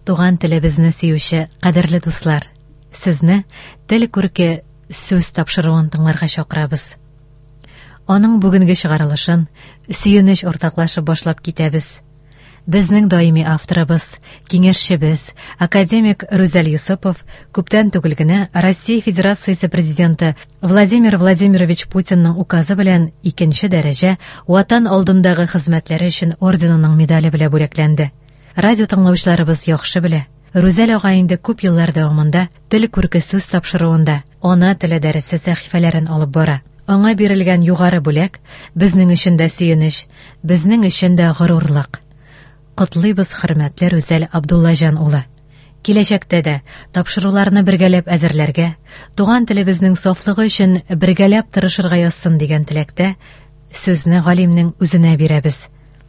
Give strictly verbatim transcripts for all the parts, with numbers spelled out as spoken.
Туган телебезне сөюче кадерле дуслар, сезне тел күрке сүз тапшыруын тыңларга чакырабыз. Аның бүгенге чыгарылышын сөенеч ортаклашып башлап китәбез. Безнең даими авторыбыз, киңәшчебез, академик Рүзәл Юсупов күптән түгел генә Россия Федерациясе президенты Владимир Владимирович Путинның указы белән икенче дәрәҗә ватан алдындагы хезмәтләре өчен орденының медале белән бүләкләнде. Радио тыңлаучыларыбыз яхшы белә. Рүзәл ага инде күп еллар дәвамында тел күрке сүз тапшыруында ана теле дәресе сәхифәләрен алып бара. Аңа бирелгән югары бүләк безнең өчен дә сөенеч, безнең өчен дә горурлык. Котлыйбыз хөрмәтле Рүзәл Абдуллаҗан улы. Киләчәктә дә тапшыруларны бергәләп әзерләргә, туган телебезнең сафлыгы өчен бергәләп тырышырга язсын дигән теләктә сүзне галимнең үзенә бирәбез.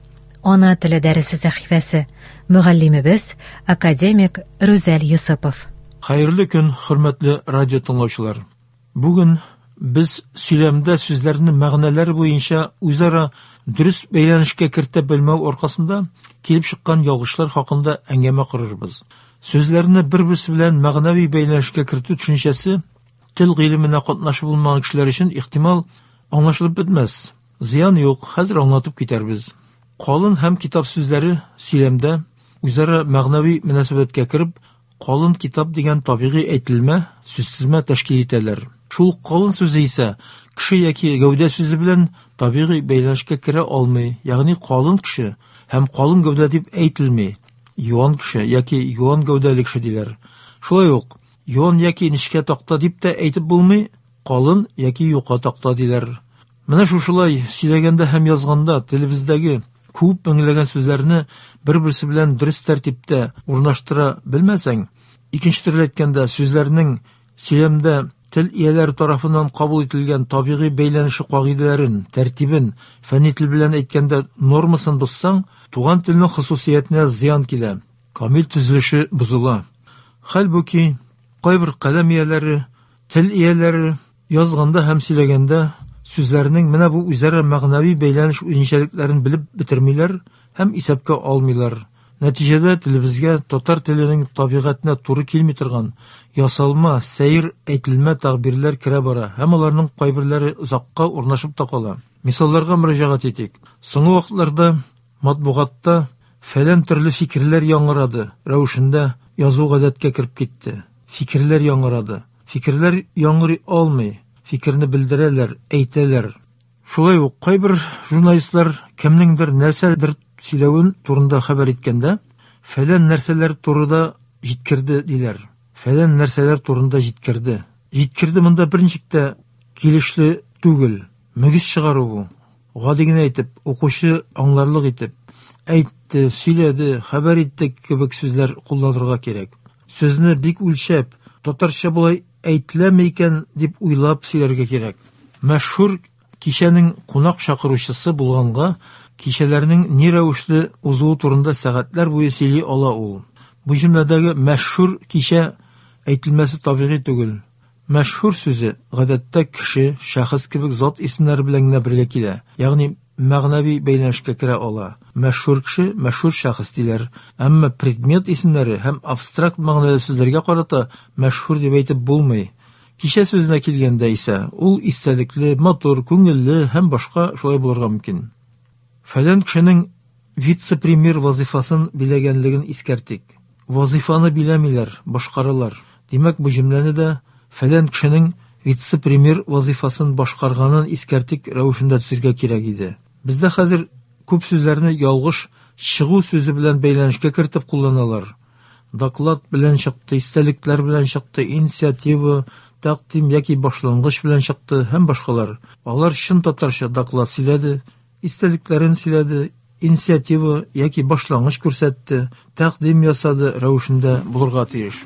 Ана теле дәресе сәхифәсе, мөгаллимебез академик Рүзәл Юсупов. Хәерле көн, хөрмәтле радио тыңлаучылар. Бүген без сөйләмдә сүзләрне мәгънәләре буенча үзара дөрес бәйләнешкә кертә белмәү аркасында килеп чыккан ялгышлар хакында әңгәмә корырбыз. Сүзләрне бер-берсе белән мәгънәви бәйләнешкә кертү төшенчәсе тел гыйлеменә катнашып булмаган кешеләр өчен ихтимал аңлашылып бетмәс. Зыян юк, хәзер аңлатып китәрбез. Калын һәм китап сүзләре сөйләмдә үзара мәгънәви мөнәсәбәткә кереп, калын китап дигән табигый әйтелмә, сүзсезмә тәшкил итәләр. Шул калын сүзе исә кеше яки гәүдә сүзе белән табигый бәйләнешкә керә алмый, ягъни калын кеше һәм калын гәүдә дип әйтелми. Юан кеше яки юан гәүдәле кеше диләр. Шулай ук юан яки нечкә такта дип тә әйтеп булмый, калын яки юка такта диләр. Менә шушылай сөйләгәндә һәм язганда телебездәге күп меңләгән сүзләрне бер-берсе белән дөрес тәртиптә урнаштыра белмәсәң, икенче төрле әйткәндә сүзләрнең сөйләмдә тел ияләре тарафыннан кабул ителгән табигый бәйләнеше кагыйдәләрен, тәртибен, фәнни тел белән әйткәндә нормасын бозсаң, туган телнең хосусиятенә зыян килә, камил төзелеше бозыла. Хәлбуки, кайбер каләм ияләре, тел ияләре язганда һәм сөйләгәндә сүзләрнең менә бу үзара мәгънәви бәйләнеш үзенчәлекләрен белеп бетермиләр һәм исәпкә алмыйлар. Нәтиҗәдә телебезгә татар теленең табигатенә туры килми торган ясалма, сәйр әйтелмә тәгъбирләр керә бара һәм аларның кайберләре озакка урнашып та кала. Мисалларга мөрәҗәгать итик. Соңгы вакытларда матбугатта фәлән төрле фикерләр яңгырады, рәвешендә язу гадәткә кирип китте. Фикерләр яңгырады. Фикерләр яңгырый алмый, фикерне белдерәләр, әйтәләр. Шулай ук кайбер журналистлар кемнеңдер нәрсәдер сөйләвен турында хәбәр иткәндә, фәлән нәрсәләр турында җиткерде диләр. Фәлән нәрсәләр турында җиткерде. Җиткерде монда берничек тә килешле түгел. Мөгез чыгару бу. Гади генә әйтеп, укучы аңларлык итеп, әйтте, сөйләде, хәбәр итте кебек сүзләр кулланырга кирәк. Сүзне бик үлчәп, татарча булай әйтеләме икән дип уйлап сөйләргә кирәк. Мәшһүр кичәнең кунак чакыручысы булганга, кичәләрнең ни рәвешле узуы турында сәгатьләр буе сөйли ала ул. Бу җөмләдәге мәшһүр кичә әйтелмәсе табигый түгел. Мәшһүр сүзе гадәттә кеше, шәхес кебек зат исемнәре белән генә бергә килә, ягъни мәгънәви бәйләнешкә керә ала. Мәшһүр кеше, мәшһүр шәхес диләр. Әмма предмет исемнәре һәм абстракт мәгънәле сүзләргә карата мәшһүр дип әйтеп булмый. Кичә сүзенә килгәндә исә ул истәлекле, матур, күңелле һәм башка шулай булырга мөмкин. Фәлән кешенең вице-премьер вазифасын биләгәнлеген искәртик. Вазифаны биләмиләр, башкаралар. Димәк, бу җөмләне дә фәлән кешенең вице-премьер вазифасын башкарганын искәртик рәвешендә төзергә кирәк иде. Бездә хәзер күп сүзләрне ялгыш чыгу сүзе белән бәйләнешкә кертеп кулланалар. Доклад белән чыкты, истәлекләр белән чыкты, инициатива, тәкъдим яки башлангыч белән чыкты һәм башкалар. Алар чын татарча доклад сөйләде, истәлекләрен сөйләде, инициатива яки башлангыч күрсәтте, тәкъдим ясады рәвешендә булырга тиеш.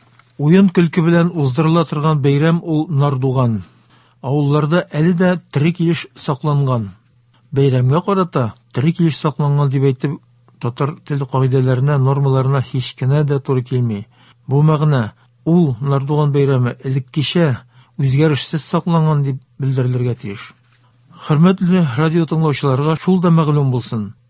Уен көлке белән уздырыла торган бәйрәм ул Нардуган. Авылларда әле дә тере килеш сакланган. Бәйрәмгә карата тере килеш сакланган дип әйтеп, татар теле кагыйдәләренә, нормаларына һич кенә дә туры килми. Бу мәгънә ул Нардуган бәйрәме элеккечә үзгәрешсез сакланган дип белдерелергә тиеш. Хөрмәтле радио тыңлаучыларга шул да мәгълүм булсын.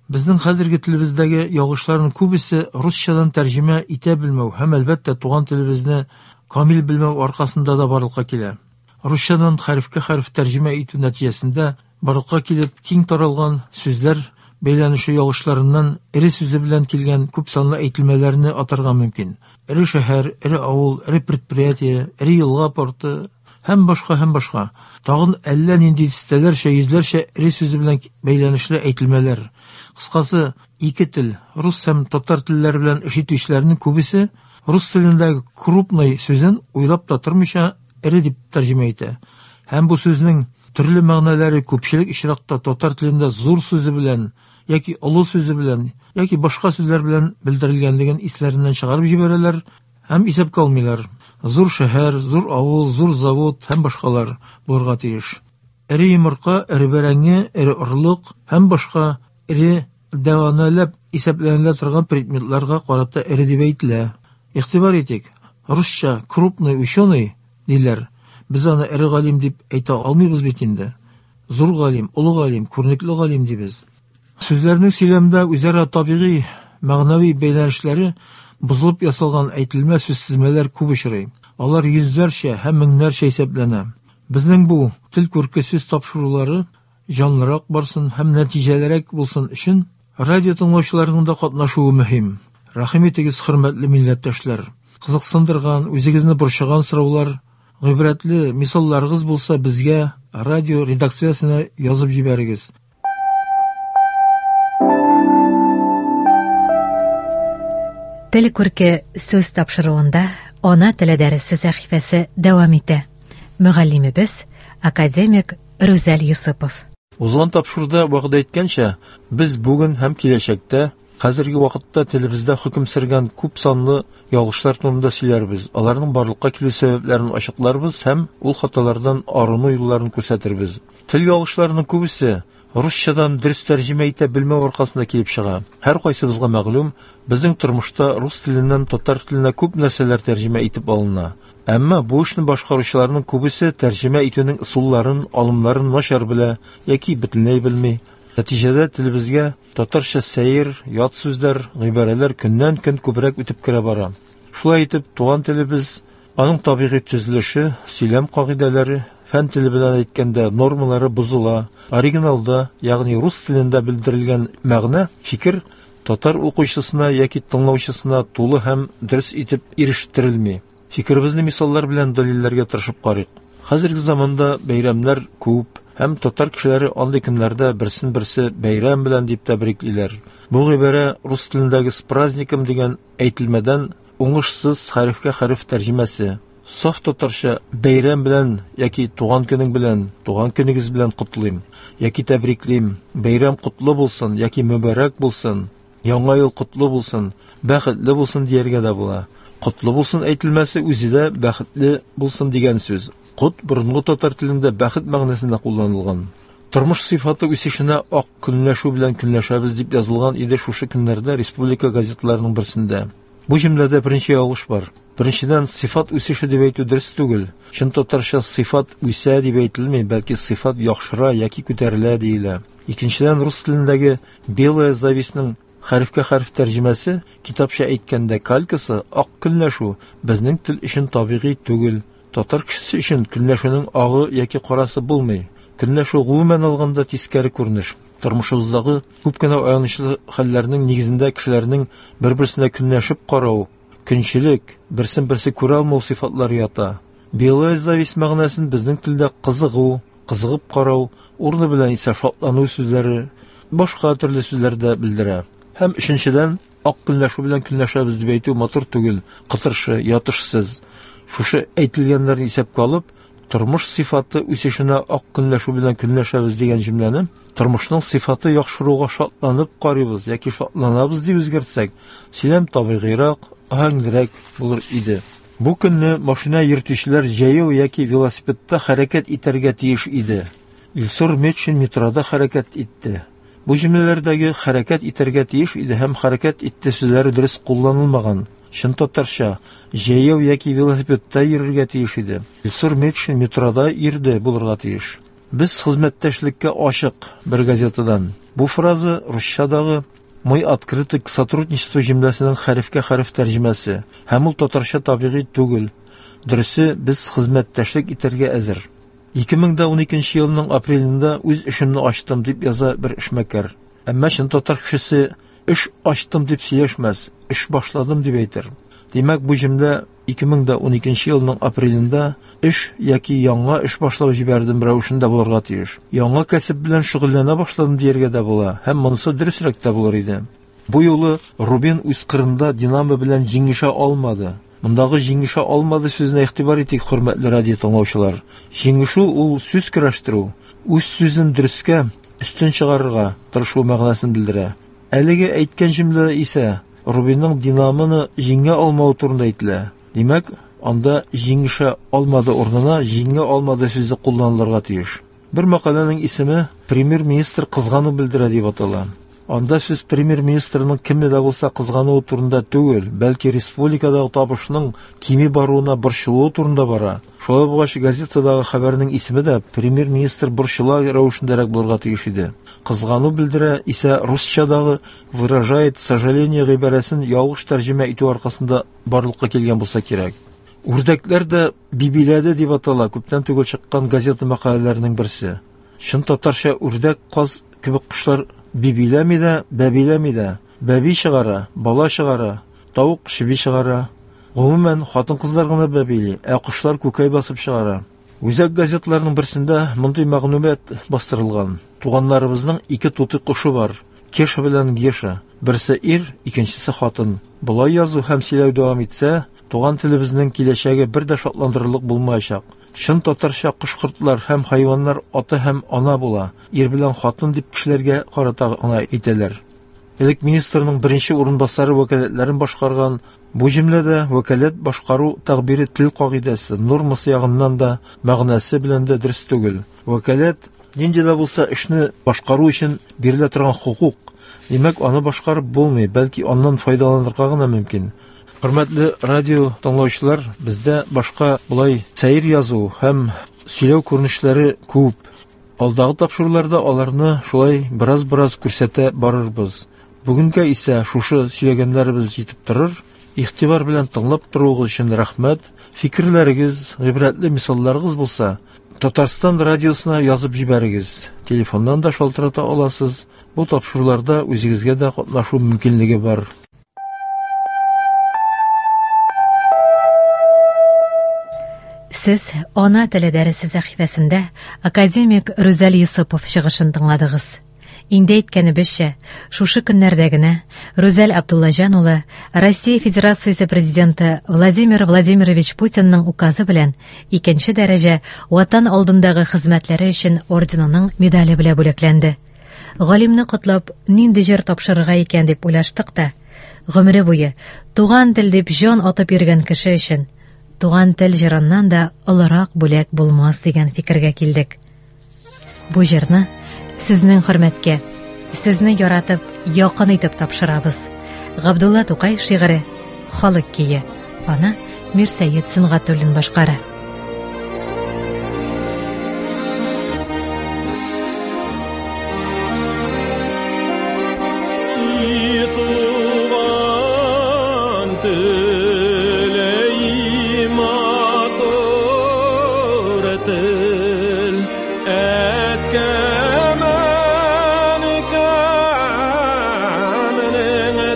Безнең хәзерге телебездәге ягышларның күбесе русчадан тәрҗемә итә белмәү һәм әлбәттә туган телебезне камил белмәү аркасында да барлыкка килә. Русчадан хәрефкә хәреф тәрҗемә итү нәтиҗәсендә барлыкка килеп киң таралган сүзләр бәйләнеше ягышларыннан эре сүзе белән килгән күп санлы әйтелмәләрне атарга мөмкин. Эре шәһәр, эре авыл, эре предприятие, эре елга порты һәм башка һәм башка. Тагын әллә нинди дистәләрчә, йөзләрчә эре сүзе белән бәйләнешле әйтелмәләр. Кыскасы, ике тел, рус һәм татар телләре белән эш итүчеләрнең күбесе рус телендәге крупный сүзен уйлап та тормыйча эре дип тәрҗемә итә. Һәм бу сүзнең төрле мәгънәләре күпчелек очракта татар телендә зур сүзе белән яки олы сүзе белән яки башка сүзләр белән белдерелгәнлеген исләреннән чыгарып җибәрәләр һәм исәпкә алмыйлар. Зур шәһәр, зур авыл, зур завод һәм башкалар булырга тиеш. Эре йомырка, эре бәрәңге, эре орлык һәм башка эре дәванәләп исәпләнелә торган предметларга карата эре дип әйтелә. Игътибар итик. Русча крупный ученый диләр. Без аны эре галим дип әйтә алмыйбыз бит инде. Зур галим, олы галим, күренекле галим дибез. Сүзләрнең сөйләмдә үзара табигый, мәгънәви бәйләнешләре бозылып ясалган әйтелмә сүзсезмәләр күп очрый. Алар йөзләрчә һәм меңнәрчә исәпләнә. Безнең бу тел күрке сүз тапшырулары җанлырак барсын һәм нәтиҗәлерәк булсын өчен радио тыңлаучыларның да катнашуы мөһим. Рәхим итегез, хөрмәтле милләттәшләр. Кызыксындырган, үзегезне борчыган сораулар, гыйбрәтле мисалларыгыз булса, безгә радио редакциясенә язып җибәрегез. Тел күрке сүз тапшыруында ана теле дәресе сәхифәсе дәвам итә. Мөгаллимебез академик Рүзәл Юсупов. Узган тапшыруда вакыт әйткәнчә, без бүген һәм киләчәктә хәзерге вакытта телебездә хөкем сөргән күп санлы ялгышлар турында сөйләрбез. Аларның барлыкка килү сәбәпләрен ачыкларбыз һәм ул хаталардан арыну юлларын күрсәтербез. Тел ялгышларының күбесе русчадан дөрес тәрҗемә итә белмәү аркасында килеп чыга. Һәр кайсыбызга мәгълүм, безнең тормышта рус теленнән татар теленә күп нәрсәләр тәрҗемә итеп алына. Әмма бу эшне башкаручыларның күбесе тәрҗемә итүнең ысулларын, алымнарын начар белә яки бөтенләй белми. Нәтиҗәдә телебезгә татарча сәер, ят сүзләр, гыйбарәләр көннән-көн күбрәк үтеп керә бара. Шулай итеп, туган телебез, аның табигый төзелеше, сөйләм кагыйдәләре, фән теле белән әйткәндә нормалары бозыла. Оригиналда, ягъни рус телендә белдерелгән мәгънә, фикер татар укучысына яки тыңлаучысына тулы һәм дөрес итеп ирештерелми. Фикеребезне мисаллар белән дәлилләргә тырышып карыйк. Хәзерге заманда бәйрәмнәр күп һәм татар кешеләре андый көннәрдә берсен-берсе бәйрәм белән дип тәбриклиләр. Бу гыйбарә рус телендәге «с праздником» дигән әйтелмәдән уңышсыз хәрефкә хәреф тәрҗемәсе. Саф татарча бәйрәм белән яки туган көнең белән, туган көнегез белән котлыйм яки тәбриклим, бәйрәм котлы булсын яки мөбарәк булсын, яңа ел котлы булсын, бәхетле булсын дияргә дә була. Котлы булсын әйтелмәсе үзе дә бәхетле булсын дигән сүз. Кот борынгы татар телендә бәхет мәгънәсендә кулланылган. Тормыш сыйфаты үсешенә ак көнләшү белән көнләшәбез дип язылган иде шушы көннәрдә республика газетларының берсендә. Бу җөмләдә беренче ялгыш бар. Беренчедән, сыйфат үсеше дип әйтү дөрес түгел. Чын татарча сыйфат үсә дип әйтелми, бәлки сыйфат яхшыра яки күтәрелә диелә. Икенчедән, рус телендәге белая завистның хәрефкә хәреф тәрҗемәсе, китапча әйткәндә калькасы, ак көнләшү безнең тел өчен табигый түгел. Татар кешесе өчен көнләшүнең агы яки карасы булмый. Көнләшү гомумән алганда тискәре күренеш. Тормышыбыздагы күп кенә аянычлы хәлләрнең нигезендә кешеләрнең бер-берсенә көнләшеп карау, көнчелек, берсен-берсе күрә алмау сыйфатлары ята. Белая зависть мәгънәсен безнең телдә кызыгу, кызыгып карау, урны белән исә шатлану сүзләре, башка төрле сүзләрдә белдерә. Һәм өченчедән, ак көнләшү белән көнләшәбез дип әйтү матур түгел, кытыршы, ятышсыз. Шушы әйтелгәннәрне исәпкә алып, тормыш сыйфаты үсешенә ак көнләшү белән көнләшәбез дигән җөмләне тормышның сыйфаты яхшыруга шатланып карыйбыз яки шатланабыз дип үзгәртсәк, сөйләм табигыйрак, аһәңлерәк булыр иде. Бу көнне машина йөртүчеләр җәяү яки велосипедта хәрәкәт итәргә тиеш иде. Илсур Метшин метрода хәрәкәт итте. Бу җөмләләрдәге хәрәкәт итәргә тиеш иде һәм хәрәкәт итте сүзләре дөрес кулланылмаган. Чын татарча җәяү яки велосипедта йөрергә тиеш иде. Илсур Метшин метрода йөрде булырга тиеш. Biz xizmәттәшлеккә ашык бер газетадан. Бу фраза русчадагы «Мы открыты к сотрудничеству» җөмләсенең хәрефкә-хәреф тәрҗемәсе. Һәм ул татарча табигый түгел. Дөресе, без хезмәттәшлек итәргә әзер. ике мең уникенче елның апрелендә үз эшемне ачтым дип яза бер эшмәкәр. Әмма шын татар кешесе эш ачтым дип сөйләшмәс, эш башладым дип әйтер. Димәк, бу җөмлә ике мең уникенче елның апрелендә эш яки яңа эш башлап җибәрдем рәвешендә булырга тиеш. Яңа кәсеп белән шөгыльләнә башладым дияргә дә була, һәм монысы дөресрәк тә булыр иде. Бу юлы Рубин үз кырында Динамо белән җиңешә алмады. Мондагы җиңешә алмады сүзенә игътибар итик, хөрмәтле радио тыңлаучылар. Җиңешү ул сүз көрәштерү, үз сүзен дөрескә өстен чыгарырга тырышу мәгънәсен белдерә. Әлеге әйткән җөмлә исә Рубинның Динамоны җиңә алмау турында әйтелә. Димәк, анда җиңешә алмады урынына җиңә алмады сүзе кулланылырга тиеш. Бер мәкаләнең исеме премьер-министр кызгану белдерә дип атала. Анда сүз премьер-министрның кемне дә булса кызгануы турында түгел, бәлки республикадагы табышның кими баруына борчылуы турында бара. Шулай булгач, газетадагы хәбәрнең исеме дә премьер-министр борчыла рәвешендәрәк булырга тиеш иде. Кызгану белдерә исә русчадагы выражает сожаление гыйбарәсен ялгыш тәрҗемә итү аркасында барлыкка килгән булса кирәк. Үрдәкләр дә бибиләде дип атала күптән түгел чыккан газета мәкаләләренең берсе. Шын татарча үрдәк, каз кебек кышлар бибиләми дә, бәбиләми дә, бәби чыгара, бала чыгара, тавык шиби чыгара. Гомумән, хатын-кызлар гына бәбили, ә кышлар күкәй басып чыгара. Үзәк газетларының берсендә мондый мәгълүмат бастырылган. Туганнарыбызның ике туты кушы бар. Кеша белән Геша. Берсе ир, икенчесе хатын. Булай язу һәм сөйләү дәвам итсә, туган телебезнең киләчәге бер дә шатландырырлык булмаячак. Шын татарча кош-кортлар һәм хайваннар аты һәм ана була. Ир белән хатын дип кешеләргә карата гына әйтәләр. Элек министрның беренче урынбасары вәкаләтләрен башкарган. Бу җөмләдә вәкаләт башкару тәгъбире тел кагыйдәсе, нормасы ягыннан да, мәгънәсе белән дә дөрес түгел. Вәкаләт нинди дә булса эшне башкару өчен бирелә торган хукук. Димәк, аны башкарып булмый, бәлки аннан файдаланырга гына мөмкин. Хөрмәтле радио тыңлаучылар, бездә башка булай сәйр язу һәм сөйләү күренешләре күп. Алдагы тапшыруларда аларны шулай бераз-бераз күрсәтә барырбыз. Бүгенгә исә шушы сөйләгәннәребез җитеп торыр. Игътибар белән тыңлап торуыгыз өчен рәхмәт. Фикерләрегез, гыйбрәтле мисалларыгыз булса, Татарстан радиосына язып җибәрегез. Телефоннан да шалтырата аласыз. Бу тапшыруларда үзегезгә дә катнашу мөмкинлеге бар. Сез ана теле дәресе сәхифәсендә академик Рүзәл Юсупов чыгышын тыңладыгыз. Инде әйткәнебезчә, шушы көннәрдә генә Рүзәл Абдуллаҗан улы Россия Федерациясе президенты Владимир Владимирович Путинның указы белән икенче дәрәҗә ватан алдындагы хезмәтләре өчен орденының медале белән бүләкләнде. Галимне котлап, нинди җыр тапшырырга икән дип уйлаштык та, гомере буе туган тел дип җан атып йөргән кеше өчен туган тел җырыннан да олырак бүләк булмас дигән фикергә килдек. Бу җырны сезнең хөрмәткә, сезне яратып, якын итеп тапшырабыз. Габдулла Тукай шигыре, халык кие. Аны Мирсәет Сөнгатуллин башкара.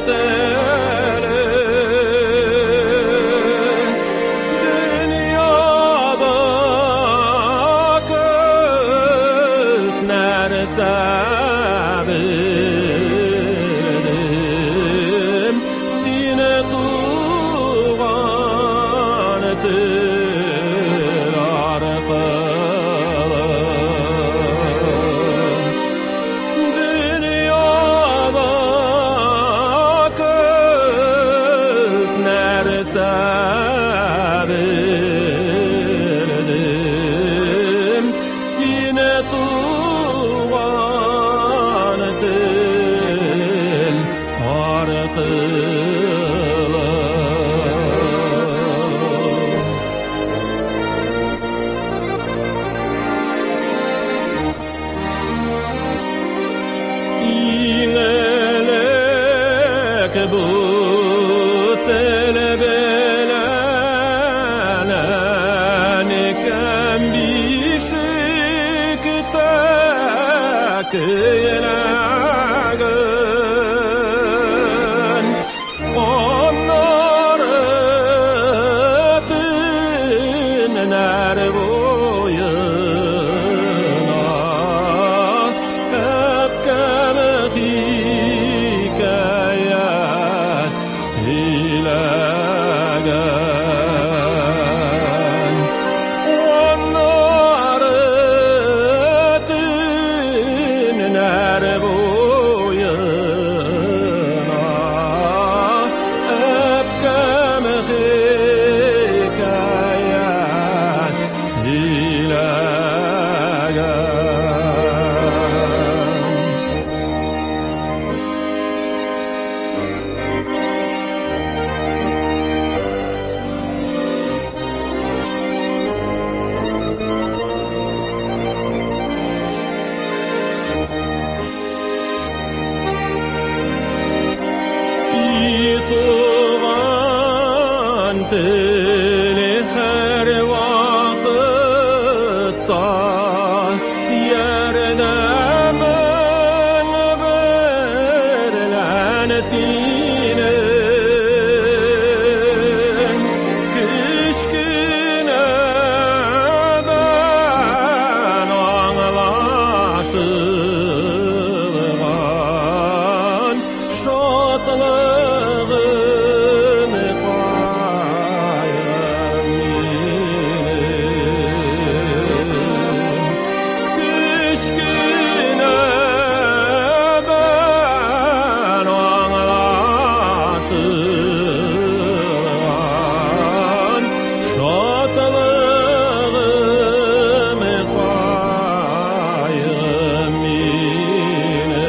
Dünya köylegen onları dinler boyuna hep kemik hikayet silegen onları dinler boyuna hep kemik hikayet silegen. Tuğan teli her vakitta yerine men verilenetinin kışkıneden anlaşılgan şatlığını kışkıneden anlaşılgan şatlığını payım mine.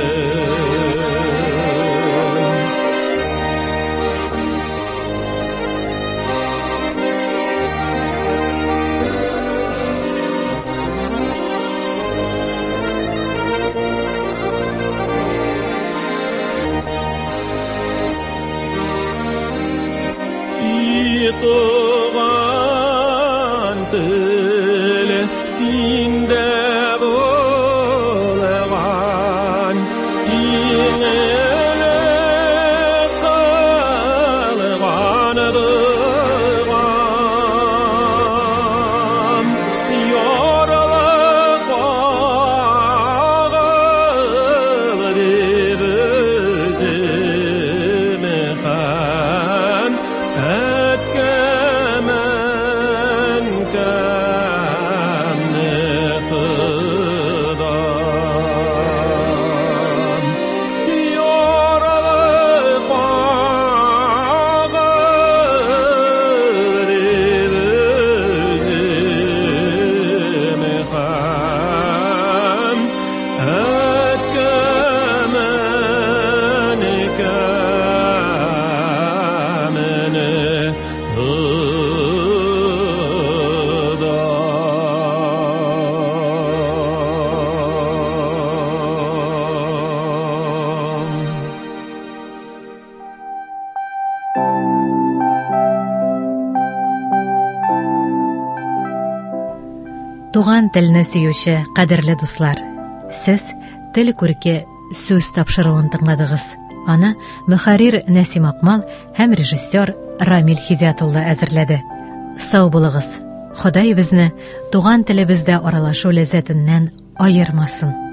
Tuğan tili sinde bulgan iğneli kalganıdığam yoruluk bağıl dip özümü hem etkemen kemni kıdam yoruluk bağıl dip özümü hem etkemen kemni Туган телне сөюче кадерле дуслар, сез тел күрке сүз тапшыруын тыңладыгыз. Аны мөхәррир Нәсим Акмал һәм режиссер Рамил Хидиятулла әзерләде. Сау булыгыз. Ходай безне туган телебездә аралашу ләззәтеннән аермасын.